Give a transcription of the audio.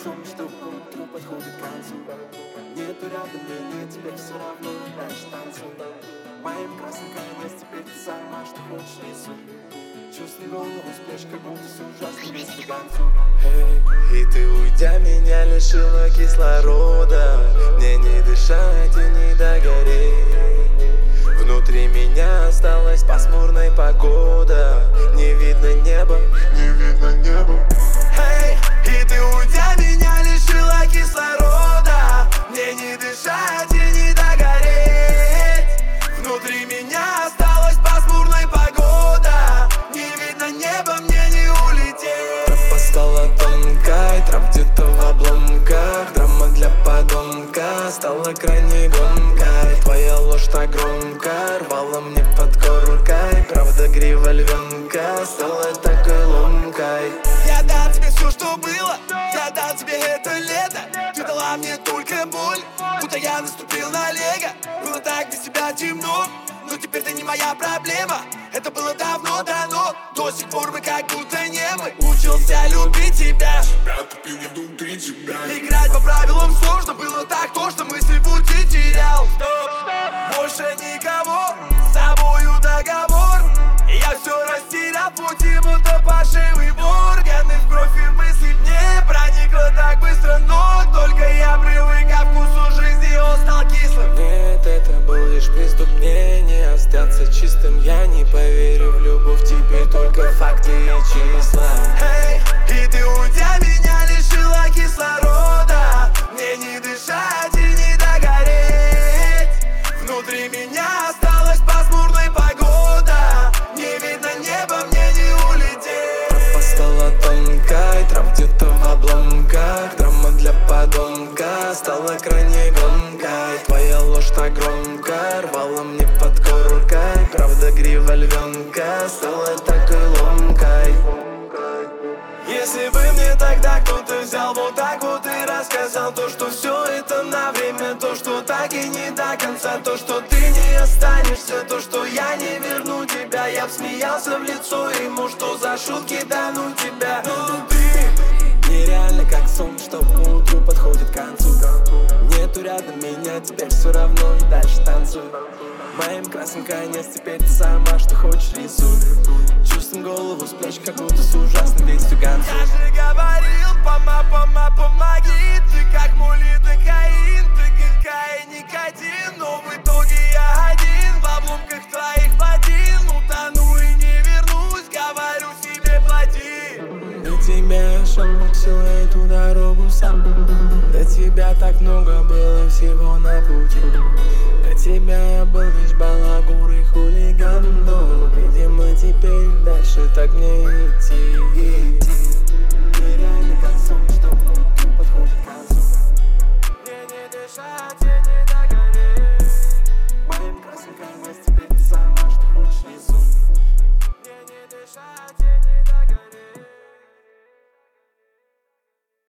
сон, что утро подходит к концу. Нету рядом меня, теперь все равно дальше танцуй. Моим красным конец, теперь ты сама, что хочешь рисуй. Чувствуй голову с плеч, как будто с ужасным вместе танцуй. И ты, уйдя, меня лишила кислорода. Мне не дышать и не догореть. Внутри меня осталась пасмурная погода. Не видно неба, не видно неба. И ты, уйдя, меня лишила кислорода. Мне не дышать и не догореть. Внутри меня осталась пасмурная погода. Не видно неба, мне не улететь. Тропа стала тонкой, трап где-то в обломках. Драма для подонка стала крайне громкой. Твоя ложь так громко рвала мне под коркой. Правда грива львенка стала такой ломкой. Я дам тебе все, что было, я дам тебе это лето. Ты дала мне только боль, будто я наступил на лего. Было так без тебя темно, но теперь ты не моя проблема. Это было давно дано, до сих пор мы как будто не мы. Учился любить тебя, тупил я внутри тебя. играть по правилам сложно, было так тошно, мысли в пути терял. Больше никого, с тобою договор. Я все растерял в пути, будто пошивый органы в кровь и мысли мне проникло так быстро, но только я привык ко вкусу жизни, он стал кислым. Нет, это был лишь преступление, остаться чистым я не поверю в любовь, теперь только факты и числа. И ты, уйдя, меня лишила кислорода. Мне не дышать и не догореть. Внутри меня осталась пасмурная погода. Не видно неба, мне не улететь. Тропа стала тонкой, трап где-то в обломках. Драма для подонка стала крайне громкой. Твоя ложь так громко рвала мне под коркой. Правда грива львенка стала такой ломкой. Если бы мне тогда кто-то взял вот так вот и рассказал то, что все это на время, то, что так и не до конца, то, что ты не останешься, то, что я не верну тебя, я б смеялся в лицо ему, что за шутки да ну тебя. Но ты нереально как сон, что утро подходит к концу. Нету рядом меня, теперь все равно и дальше танцуй. Моим красным конец, теперь ты сама, что хочешь рисуй. Чувствуем голову с плеч, как будто с ужасным действием танцуй. Я же говорил, помоги. Ты как молидокаин, ты какая никотин. Но в итоге я один в обломках твоих ботин. Утону и не вернусь, говорю себе плати. До тебя шел всю эту дорогу сам. До тебя так много было всего на пути. До тебя я был лишь балагур и хулиган. Но, видимо, теперь дальше так не